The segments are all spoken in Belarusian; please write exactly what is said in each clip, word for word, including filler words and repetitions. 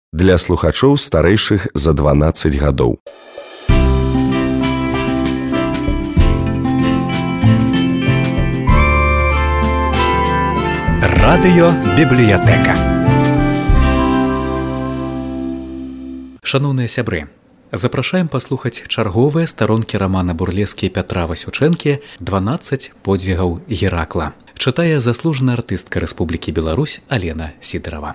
Для слухачоў старэйшых за дванаццаць гадоў. Радыёбібліятэка. Шаноўныя сябры, запрашаем паслухаць чарговыя старонкі рамана бурлескі Пятра Васючэнкі «дванаццаць подзвігаў Геракла». Чытае заслужаная артыстка Рэспублікі Беларусь Алена Сідарова.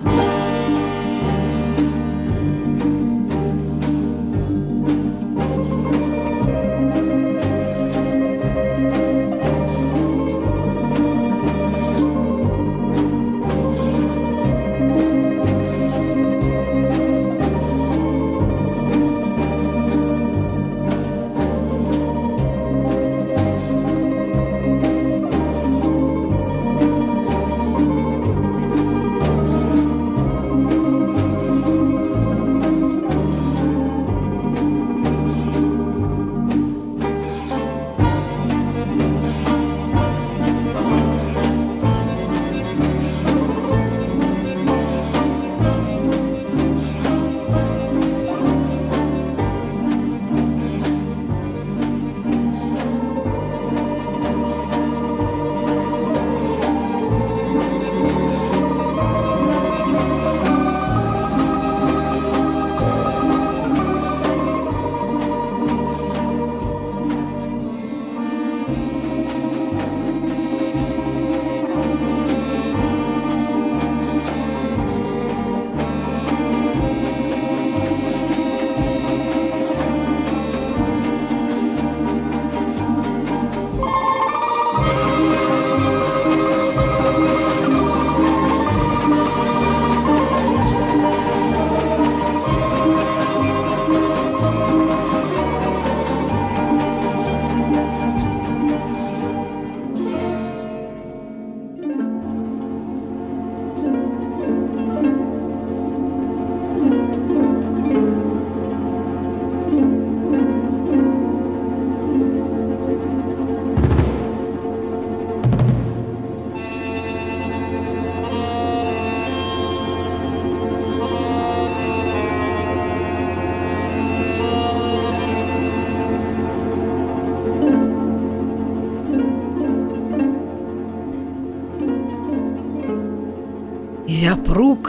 Япрук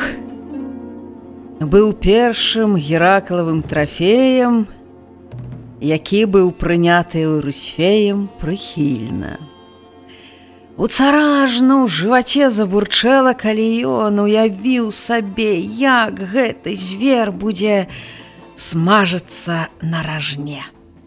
быў першым гераклавым трафеем, які быў прыняты Еўрысфеем прыхільна. У цара ажно ў жываце забурчэла, калі ён уявіў сабе, як гэты звер будзе смажыцца на ражне.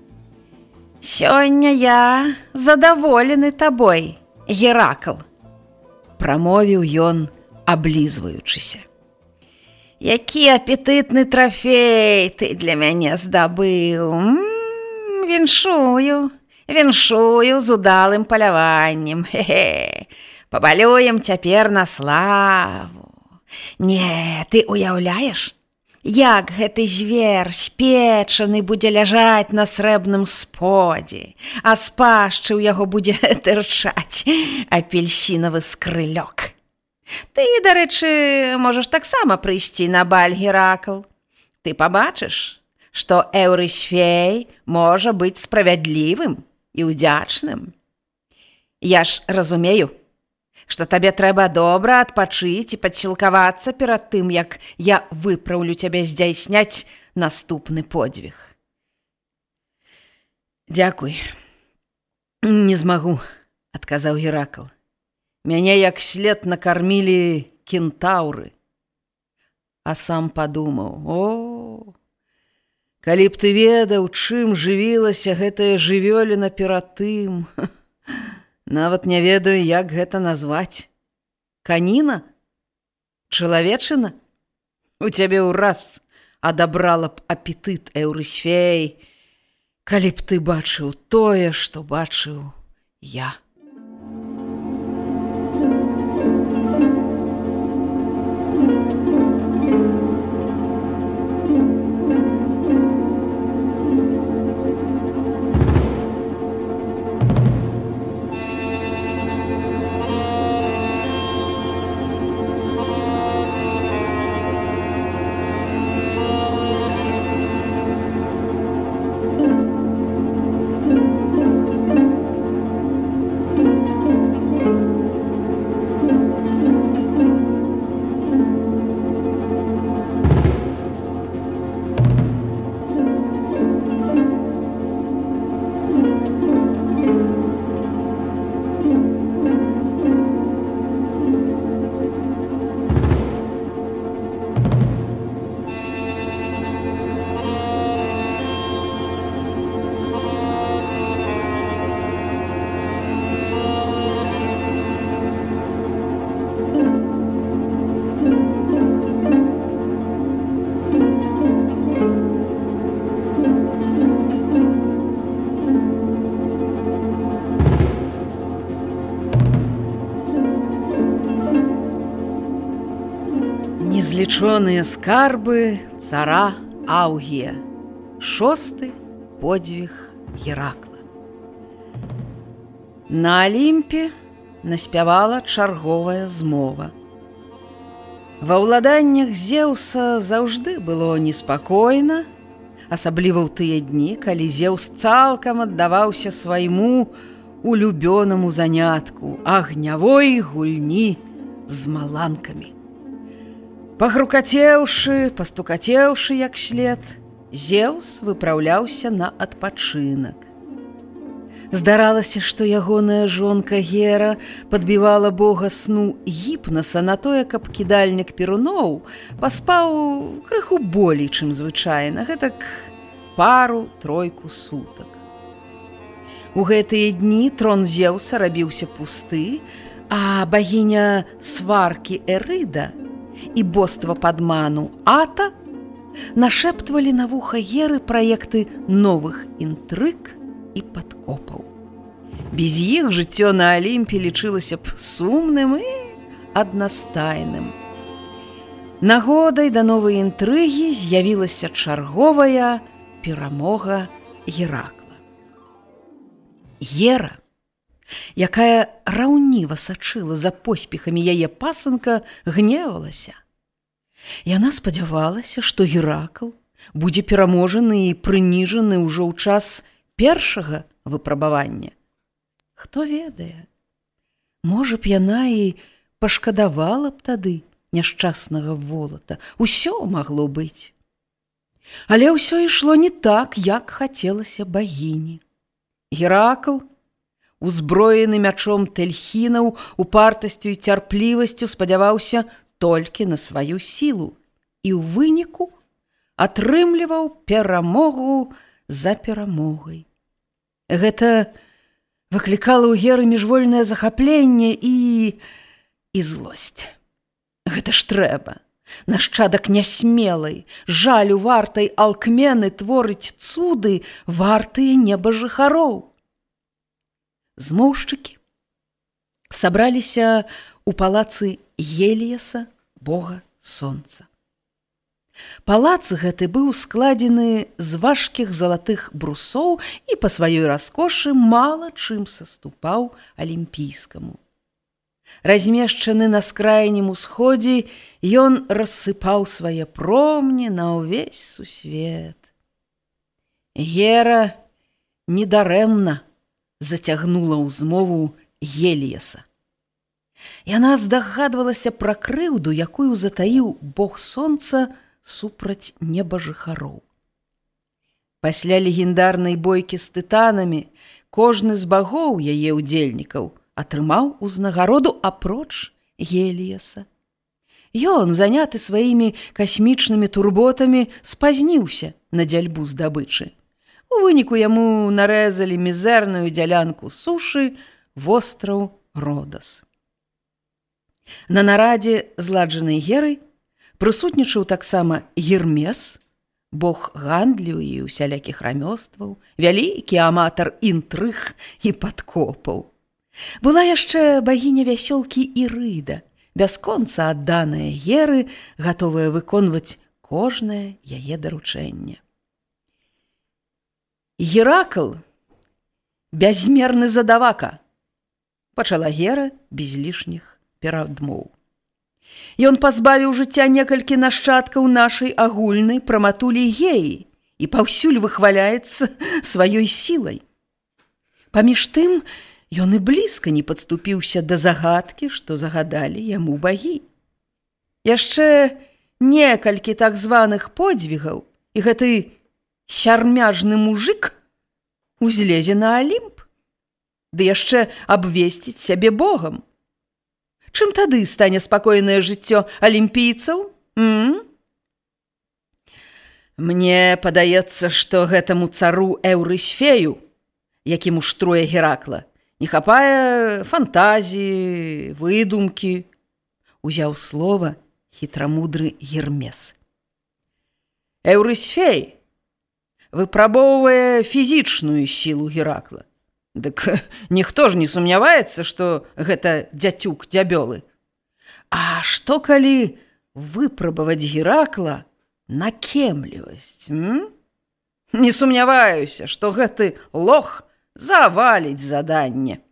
«Сёння я задаволены табой, Геракл», прамовіў ён, аблізваючыся. «Які апетытны трафей ты для мяне здабыў! М-м, віншую, віншую з удалым паляваннем. Хе-хе, пабалюем цяпер на славу. Не, ты уяўляеш, як гэты звер спечаны будзе ляжаць на срэбным сподзе, а з пашчы ў яго будзе тырчаць апельсінавы скрылёк. Ты, дарэчы, можаш таксама прыйсці на баль, Геракл. Ты пабачыш, што Еўрысфей можа быць справядлівым і ўдзячным. Я ж разумею, што табе трэба добра адпачыць і падсілкавацца перад тым, як я выпраўлю цябе здзяйсняць наступны подзвіг». «Дзякуй, не змагу», – адказаў Геракл. «Мяне як след накармілі кентаўры». А сам падумаў: «О, калі б ты ведаў, чым жывілася гэтая жывёліна перад тым. Нават не ведаю, як гэта назваць. Каніна? Чалавечына? У цябе ўраз адабрала б апетыт, Еўрысфей, калі б ты бачыў тое, што бачыў я». Учоныя скарбы цара Аўгія. Шосты подзвіг Геракла. На Алімпе наспявала чарговая змова. Ва ўладаннях Зеўса заўжды было неспакойна, асабліва ў тыя дні, калі Зеўс цалкам аддаваўся свайму улюбёнаму занятку агнявой гульні з маланкамі. Пагрукацеўшы, пастукацеўшы як след, Зеўс выпраўляўся на адпачынак. Здаралася, што ягоная жонка Гера падбівала бога сну гіпнаса на тое, каб кідальнік перуноў паспаў крыху болей, чым звычайна, гэтак пару-тройку сутак. У гэтыя дні трон Зеўса рабіўся пусты, а багіня сваркі Эрыда і боства падману Ата нашэптвалі на вуха Геры праекты новых інтрыг і падкопаў. Без іх жыццё на Алімпе лічылася б сумным і аднастайным. Нагодай да новай інтрыгі з'явілася чарговая перамога Геракла. Гера, якая раўніва сачыла за поспехамі яе пасынка, гневалася. Яна спадзявалася, што Геракл будзе пераможаны і прыніжаны ўжо ў час першага выпрабавання. Хто ведае, можа б яна і пашкадавала б тады няшчаснага волата. Усё магло быць. Але ўсё ішло не так, як хацелася багіні. Геракл, узброены мячом тэльхінаў, упартасцю і цярплівасцю спадзяваўся толькі на сваю сілу і ў выніку атрымліваў перамогу за перамогай. Гэта выклікала ў Геры міжвольнае захапленне і... і злосць. Гэта ж трэба. Нашчадак нясмелай, жалю вартай алкмены творыць цуды, вартыя неба жыхароў. Змоўшчыкі сабраліся ў палацы Геліяса, бога сонца. Палац гэты быў складзены з важкіх залатых брусоў і па сваёй раскошы мала чым саступаў алімпійскаму. Размешчаны на скрайнім усходзе, ён рассыпаў свае промні на ўвесь сусвет. Гера недарэмна зацягнула ў змову Геліяса. Яна здагадвалася пра крыўду, якую затаіў бог сонца супраць неба жыхароў. Пасля легендарнай бойкі з тытанамі кожны з багоў яе ўдзельнікаў атрымаў узнагароду апроч Геліяса. Ён, заняты сваімі касмічнымі турботамі, спазніўся на дзяльбу здабычы. У выніку яму нарэзалі мізэрную дзялянку сушы, востраў Родас. На нарадзе, зладжанай Герай, прысутнічаў таксама Гермес, бог гандлю і усялякіх рамёстваў, вялікі аматар інтрыг і падкопаў. Была яшчэ багіня вясёлкі Ірыда, бясконца адданая Геры, гатовая выконваць кожнае яе даручэнне. Геракл – бязмерны задавака, пачала Гера без лішніх перадмоў. Ён пазбавіў жыцця некалькі нашчадкаў нашай агульнай праматулі Геі і паўсюль выхваляецца сваёй сілай. Паміж тым, ён і блізка не падступіўся да загадкі, што загадалі яму багі. Яшчэ некалькі так званых подзвігаў, і гэты сярмяжны мужик узлезе на Алімп, ды яшчэ абвесціць сябе богам. Чым тады стане спакойнае жыццё алімпійцаў? М? Мне падаецца, што гэтаму цару Эўрысфею, які муштруе Геракла, не хапае фантазіі, выдумкі, узяў слова хітрамудры Гермес. Эўрысфей выпрабоўвае фізічную сілу Геракла. Дык ніхто ж не сумняваецца, што гэта дзяцюк дзябёлы. А што калі выпрабаваць Геракла на кемлівасць. М? Не сумняваюся, што гэты лох заваліць заданне.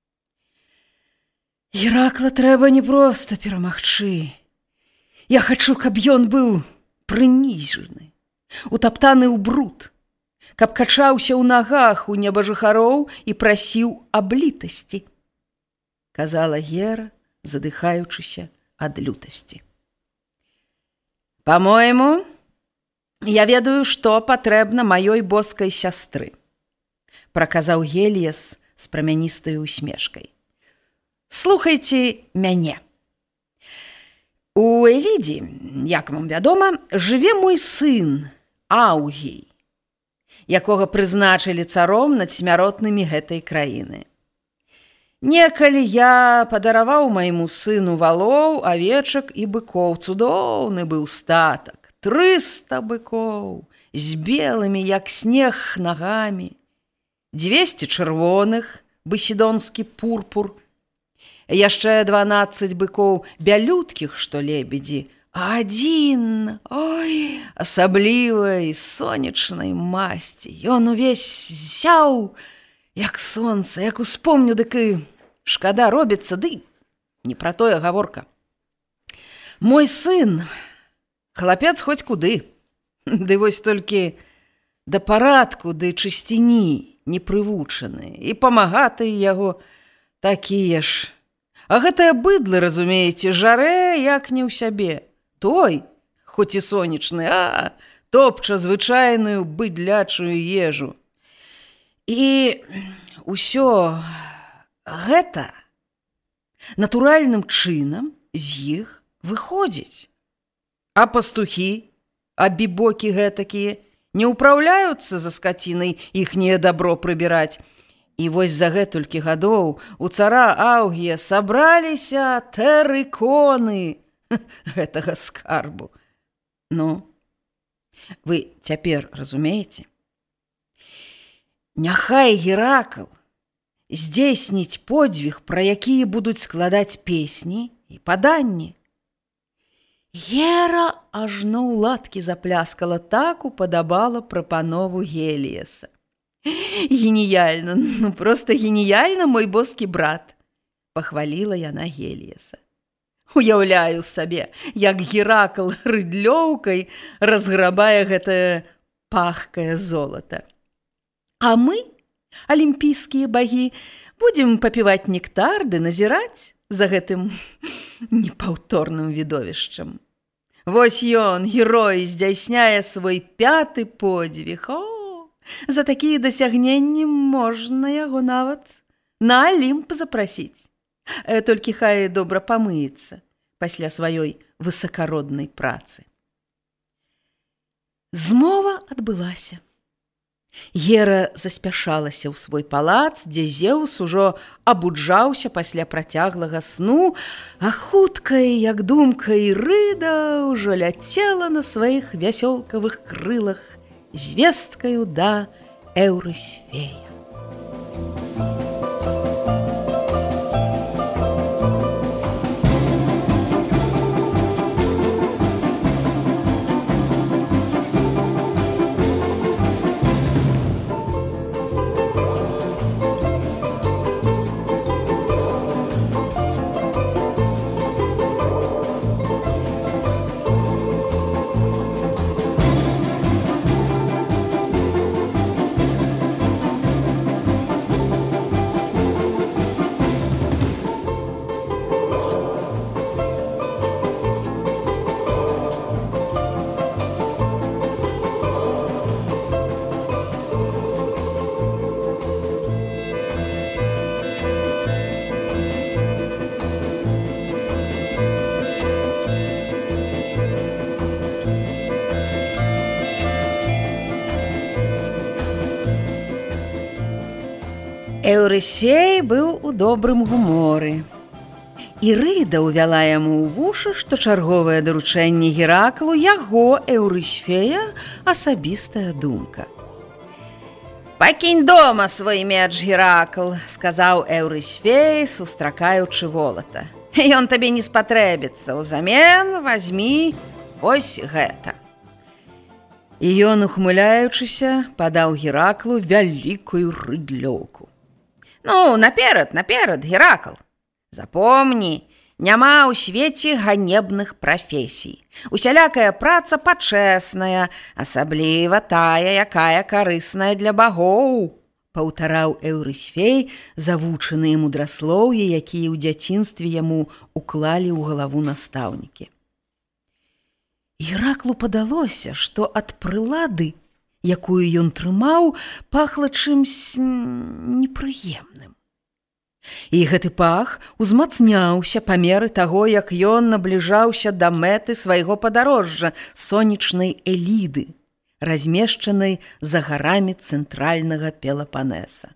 Геракла трэба не проста перамагчы. Я хачу, каб ён быў прыніжаны, утаптаны ў бруд, каб качаўся ў нагах у небажыхароў і прасіў аб літасці, казала Гера, задыхаючыся ад лютасці. Па-мойму, я ведаю, што патрэбна маёй боскай сястры, праказаў Геліяс з прамяністай усмешкай. Слухайце мяне. У Элідзе, як вам вядома, жыве мой сын Аўгій, якога прызначылі царом над смяротнымі гэтай краіны. Некалі я падараваў майму сыну валоў, авечак і быкоў. Цудоўны быў статак. Трыста быкоў з белымі, як снег, нагамі, дзвесце чырвоных, бысідонскі пурпур, яшчэ дванаццаць быкоў бялюткіх, што лебедзі, а адзін, ой, асаблівай сонечнай масці. Ён увесь зяў, як сонца, як успомню, дык і шкада робіцца, ды не пра тое гаворка. Мой сын, хлапец хоць куды, ды вось толькі да парадку, ды чысціні не прывучаны, і памагаты яго такія ж. А гэтае быдлы, разумееце, жарэ, як не ў сябе. Той, хоць і сонечны, а топча звычайную быдлячую ежу. І ўсё гэта натуральным чынам з іх выходзіць. А пастухі, а бібокі гэтакія, не ўпраўляюцца за скацінай іхняе дабро прыбіраць. І вось за гэтулькі гадоў у цара Аўгія сабраліся тэрыконы гэтага скарбу. Ну, вы цяпер разумееце? Няхай Геракл здзейсніць подзвіг, пра якія будуць складаць песні і паданні. Гера ажно ў ладкі запляскала, так упадабала прапанову Геліяса. Геніяльна, ну проста геніяльна, мой боскі брат, пахваліла яна Геліяса. Уяўляю сабе, як Геракл рыдлёўкай разграбае гэтае пахкае золата. А мы, алімпійскія багі, будзем папіваць нектар ды назіраць за гэтым непаўторным відовішчам. Вось ён, герой, здзяйсняе свой пяты подзвіг. О, за такія дасягненні можна яго нават на Алімп запрасіць. Толькі хай добра памыецца пасля сваёй высакароднай працы. Змова адбылася. Гера заспяшалася ў свой палац, дзе Зеўс ужо абуджаўся пасля працяглага сну, а хуткая, як думка, Ірыда ўжо ляцела на сваіх вясёлкавых крылах з весткаю да Еўрысфея. Еўрысфей быў у добрым гуморы. Ірыда ўвяла яму ў вушы, што чарговае даручэнне Гераклу яго, Еўрысфея, асабістая думка. «Пакінь дома свой меч, Геракл», — сказаў Еўрысфей, сустракаючы волата. Ён табе не спатрэбіцца, узамен вазьмі вось гэта. І ён, ухмыляючыся, падаў Гераклу вялікую рыдлёўку. Ну, наперад, наперад, Геракл. Запомні, няма ў свеце ганебных прафесій. Усялякая праца пачэсная, асабліва тая, якая карысная для багоў, паўтараў Эўрысфей завучаныя мудраслоўі, якія ў дзяцінстве яму уклалі ў галаву настаўнікі. Гераклу падалося, што ад прылады, якую ён трымаў, пахла чымсь непрыемным. І гэты пах узмацняўся па меры таго, як ён набліжаўся да мэты свайго падарожжа, сонечнай Эліды, размешчанай за гарамі цэнтральнага Пелапанеса.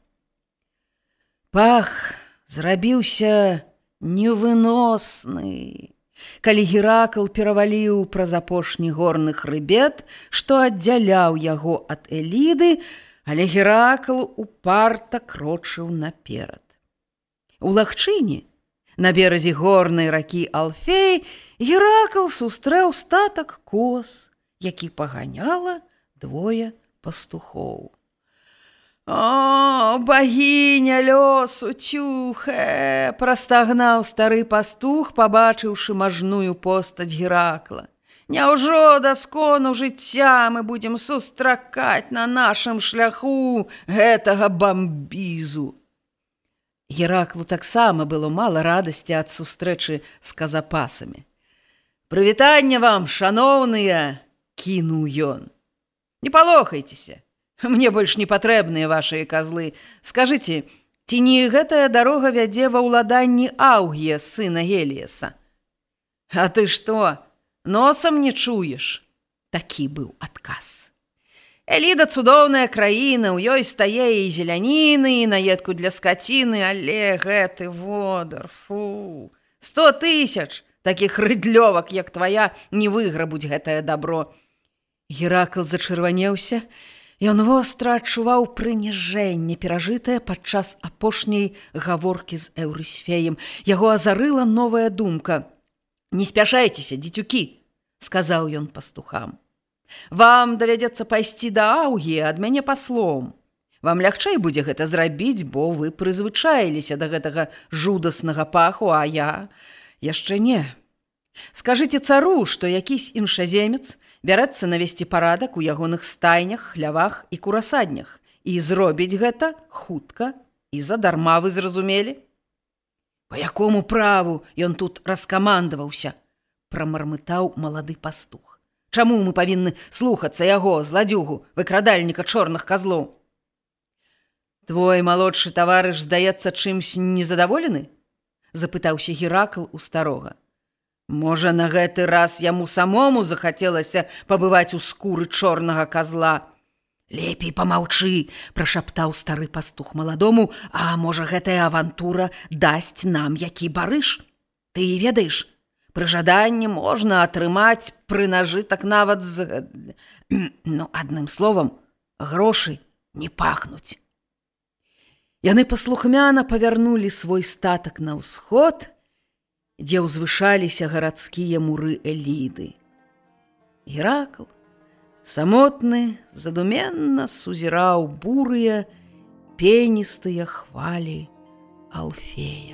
Пах зрабіўся невыносны, калі Геракл пераваліў праз апошні горны хрыбет, што аддзяляў яго ад Эліды, але Геракл упарта крочыў наперад. У лагчыне, на беразе горнай ракі Алфей, Геракл сустрэў статак коз, які паганяла двое пастухоў. «О, багіня лёсу, цюхе!» – прастагнаў стары пастух, пабачыўшы мажную постаць Геракла. «Няўжо да скону жыцця мы будзем сустракаць на нашым шляху гэтага бамбізу?» Гераклу таксама было мала радасці ад сустрэчы з казапасамі. «Прывітанне вам, шаноўныя!» – кінуў ён. «Не палохайцеся! Мне больш не патрэбныя вашыя казлы. Скажыце, ці не гэтая дарога вядзе ва ўладанні Аўгія, сына Геліяса?» «А ты што, носам не чуеш?» Такі быў адказ. «Эліда цудоўная краіна, у ёй стае і зеляніны, і наедку для скаціны, але гэты водар, фу! Сто тысяч такіх рыдлёвак, як твая, не выграбуць гэтае дабро». Геракл зачырванеўся. Ён востра адчуваў прыніжэнне, перажытае падчас апошняй гаворкі з Эўрысфеем. Яго азарыла новая думка. «Не спяшайцеся, дзецюкі», – сказаў ён пастухам. «Вам давядзецца пайсці да Аўгія ад мяне паслом. Вам лягчэй будзе гэта зрабіць, бо вы прызвычаіліся да гэтага жудаснага паху, а я яшчэ не. Скажыце цару, што якісь іншаземец бярэцца навесці парадак у ягоных стайнях, хлявах і курасаднях, і зробіць гэта хутка і задарма, вы зразумелі?» «Па якому праву ён тут раскамандаваўся?» – прамармытаў малады пастух. «Чаму мы павінны слухацца яго, зладзюгу, выкрадальніка чорных казлоў?» «Твой малодшы таварыш, здаецца, чымсь незадаволены?» – запытаўся Геракл у старога. «Можа, на гэты раз яму самому захацелася пабываць у скуры чорнага казла?» «Лепей памаўчы», – прашаптаў стары пастух маладому, «а можа, гэтая авантура дасць нам які барыш? Ты ведаеш, пры жаданні можна атрымаць пры нажытак нават з... Ну, адным словам, грошы не пахнуць». Яны паслухмяна павярнулі свой статак на ўсход, дзе ўзвышаліся гарадскія муры Эліды. Геракл, самотны, задуменна сузіраў бурыя, пеністыя хвалі Алфея.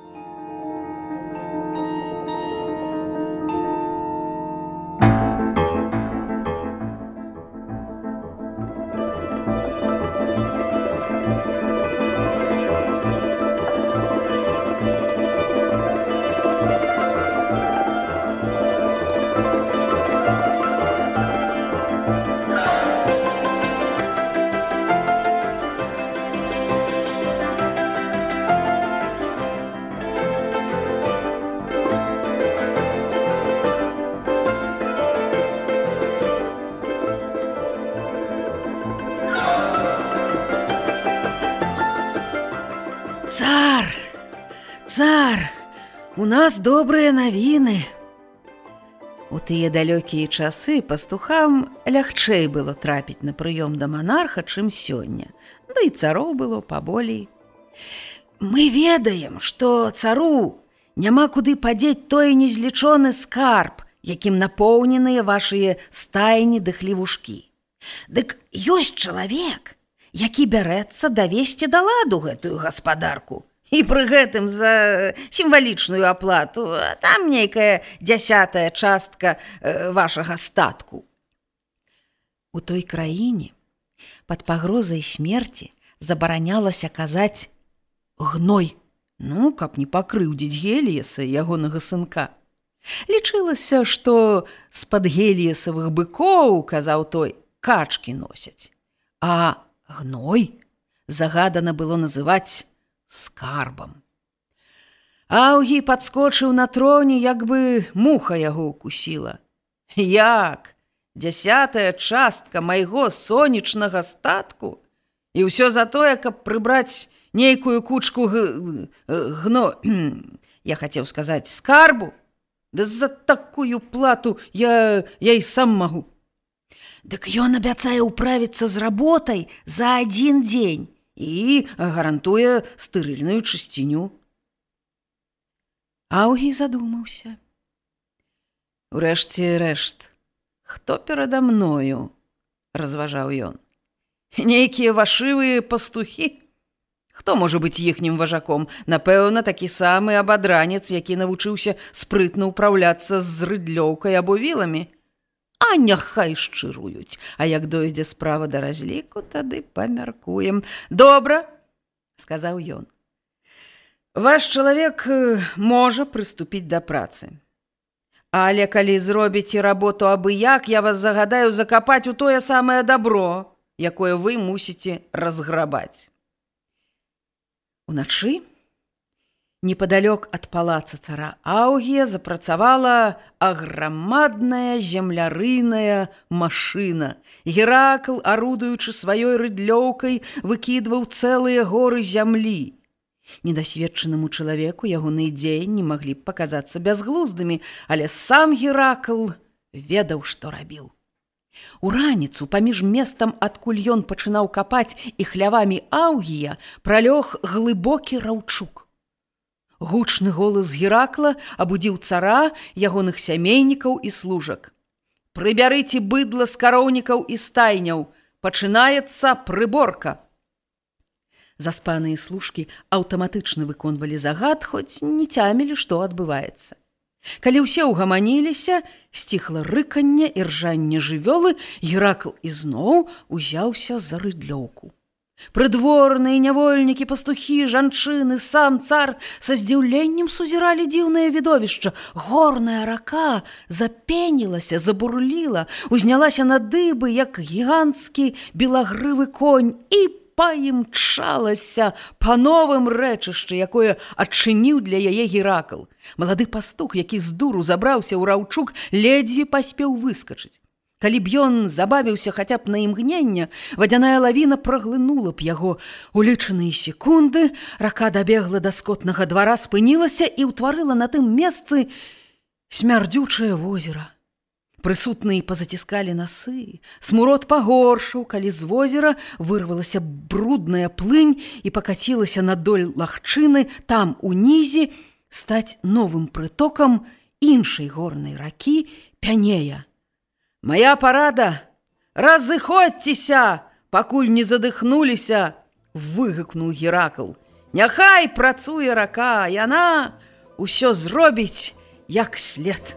«Цар! Цар! У нас добрыя навіны!» У тыя далёкія часы пастухам лягчэй было трапіць на прыём да манарха, чым сёння, да і цароў было паболей. «Мы ведаем, што цару Няма куды падзець той незлічоны скарб, якім напоўненыя вашыя стайні ды хлевушкі. Дык ёсць чалавек, які бярэцца давесці да ладу гэтую гаспадарку. І пры гэтым за сімвалічную аплату, а там нейкая дзясятая частка э, вашага статку. У той краіне пад пагрозай смерці забаранялася казаць «гной», ну, каб не пакрыўдзіць Геліеса і ягонага сынка. Лічылася, што з-пад геліесавых быкоў, казаў той, качкі носяць, а гной загадана было называць скарбам. Аўгі падскочыў на троне, як бы муха яго укусіла. Як? Дзясятая частка майго сонечнага статку? І ўсё за тое, каб прыбраць нейкую кучку г... гно... Я хацеў сказаць скарбу? Да за такую плату я, я і сам магу. Дык ён абяцае ўправіцца з работай за адзін дзень і гарантуе стэрыльную чысціню. Аўгі задумаўся. Урэшце рэшт, хто перада мною, разважаў ён. Нейкія вашывыя пастухі? Хто можа быць іхнім важаком? Напэўна, такі самы абадранец, які навучыўся спрытна ўпраўляцца з рыдлёўкай або віламі. А няхай шчыруюць, а як дойдзе справа да разліку, тады памяркуем. Добра, сказаў ён. Ваш чалавек можа прыступіць да працы. Але калі зробіце работу абы-як, я вас загадаю закапаць у тое самае дабро, якое вы мусіце разграбаць. Уначы непадалёк ад палаца цара Аўгія запрацавала аграмадная землярыная машына. Геракл, арудуючы сваёй рыдлёўкай, выкідваў цэлыя горы зямлі. Недасведчанаму чалавеку ягоныя ідзеі не маглі б паказацца бязглуздымі, але сам Геракл ведаў, што рабіў. У раніцу паміж месцам, адкуль ён пачынаў капаць і хлявамі Аўгія, пралёг глыбокі раўчук. Гучны голас Геракла абудзіў цара, ягоных сямейнікаў і служак. «Прыбярыце быдла з кароўнікаў і стайняў, пачынаецца прыборка». Заспаныя служкі аўтаматычна выконвалі загад, хоць не цямілі, што адбываецца. Калі ўсе ўгаманіліся, сціхла рыканне і ржанне жывёлы, Геракл ізноў узяўся за рыдлёўку. Прыдворныя, нявольнікі, пастухі, жанчыны, сам цар са здзіўленнем сузіралі дзіўнае відовішча. Горная рака запенілася, забурліла, узнялася на дыбы, як гіганцкі белагрывы конь, і паімчалася па новым рэчышчы, якое адчыніў для яе Геракл. Малады пастух, які з дуру забраўся ў раўчук, ледзьве паспеў выскачыць. Калі б ён забавіўся хаця б на імгненне, вадзяная лавіна праглынула б яго. У лічаныя секунды рака дабегла да скотнага двара, спынілася і ўтварыла на тым месцы смярдзючае возера. Прысутныя пазаціскалі насы. Смурод пагоршаў, калі з возера вырвалася брудная плынь і пакацілася надоль лагчыны, там унізе стаць новым прытокам іншай горнай ракі Пянея. «Моя парада! Разыходзьцеся, пакуль не задыхнуліся!» – выгукнуў Геракл. «Няхай працуе рака, яна ўсё зробіць як след».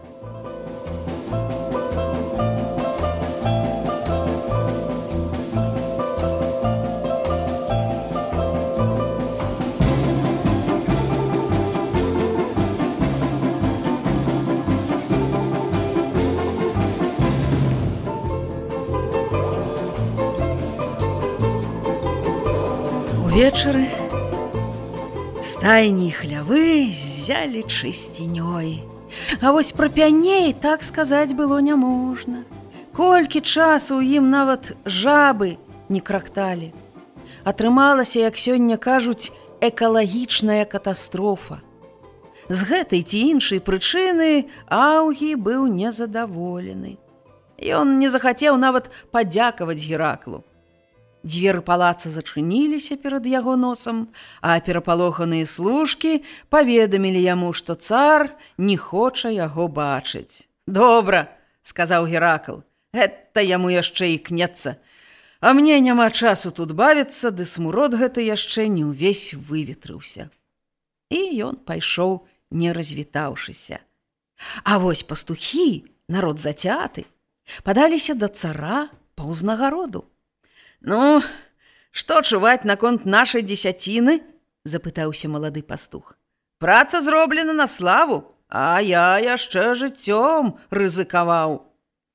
Увечары стайні і хлявы ззялі чысцінёй. А вось пра Пяней так сказаць было няможна. Колькі часу ў ім нават жабы не кракталі. Атрымалася, як сёння кажуць, экалагічная катастрофа. З гэтай ці іншай прычыны Аўгі быў незадаволены. Ён не захацеў нават падзякаваць Гераклу. дзверы палаца зачыніліся перад яго носам, а перапалоханыя служкі паведамілі яму, што цар не хоча яго бачыць. «Добра», – сказаў Геракл, – «гэта яму яшчэ і кнецца. А мне няма часу тут бавіцца, ды смурод гэты яшчэ не ўвесь выветрыўся». І ён пайшоў, не развітаўшыся. А вось пастухі, народ зацяты, падаліся да цара па ўзнагароду. «Ну, што чуваць наконт нашай дзесяціны?» – запытаўся малады пастух. «Праца зроблена на славу, а я яшчэ жыццём рызыкаваў».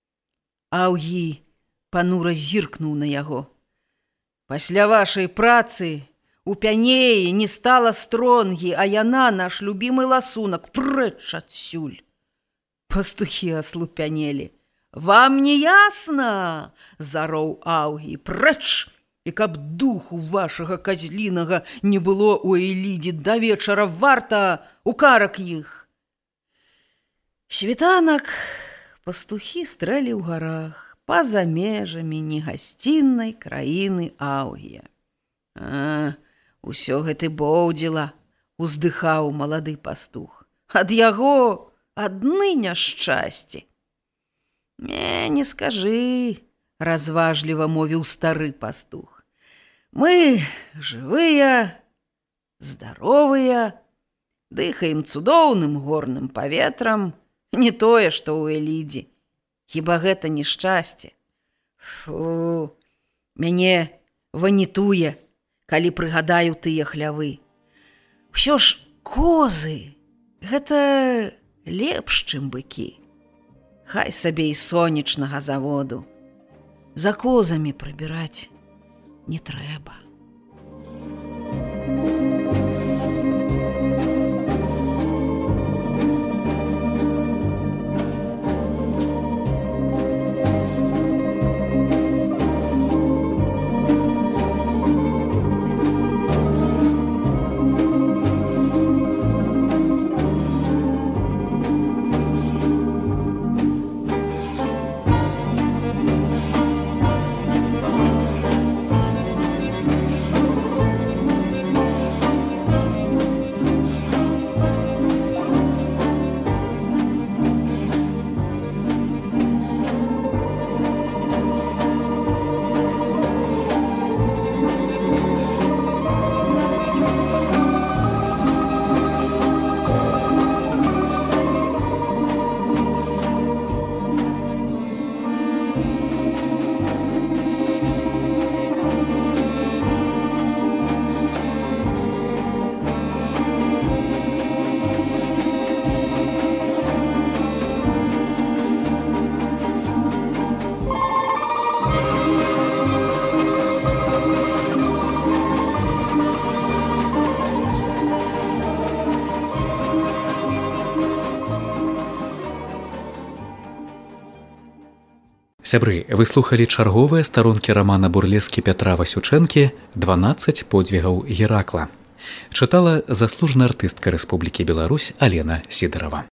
Аўгі панура зіркнуў на яго. «Пасля вашай працы у Пянеі не стала стронгі, а яна наш любімы ласунак. Прэч адсюль!» Пастухі аслупянелі. «Вам не ясна?» – зароў Аўгі. «Прэч! І каб духу вашага казлінага не было у Элідзе да вечара, варта у карак іх!» Світанак пастухі стрэлі ў гарах па-за межамі негасціннай краіны Аўгія. «А, усё гэта боўдзіла», – уздыхаў малады пастух. «Ад яго адны няшчасці». «Не, не скажы», – разважліва мовіў стары пастух. «Мы жывыя, здаровыя, дыхаем цудоўным горным паветрам, не тое, што ў Элідзе. Хіба гэта не шчасце? Фу, мяне ванітуе, калі прыгадаю тыя хлявы. Усё ж козы – гэта лепш, чым быкі. Хай сабе і сонечнага заводу. За козамі прыбіраць не трэба». Сябры, вы слухалі чарговыя старонкі рамана бурлескі Пятра Васючэнкі «дванаццаць подзвігаў Геракла». Чытала заслужаная артыстка Рэспублікі Беларусь Алена Сідарова.